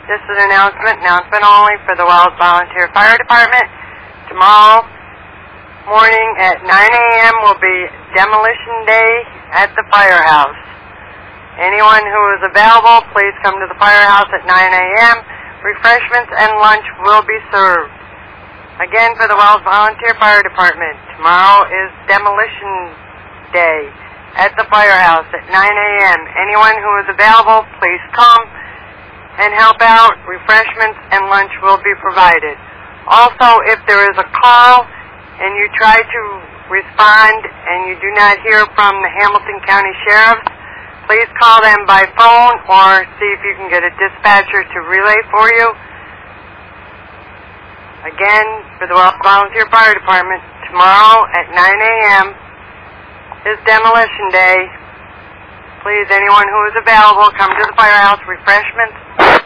This is an announcement only for the Wells Volunteer Fire Department. Tomorrow morning at 9 a.m. will be demolition day at the firehouse. Anyone who is available, please come to the firehouse at 9 a.m. Refreshments and lunch will be served. Again, for the Wells Volunteer Fire Department, tomorrow is demolition day at the firehouse at 9 a.m. Anyone who is available, please come and help out. Refreshments and lunch will be provided. Also, if there is a call and you try to respond and you do not hear from the Hamilton County Sheriffs, please call them by phone or see if you can get a dispatcher to relay for you. Again, for the Volunteer Fire Department, tomorrow at 9 a.m. is demolition day. Please, anyone who is available, come to the firehouse. Refreshments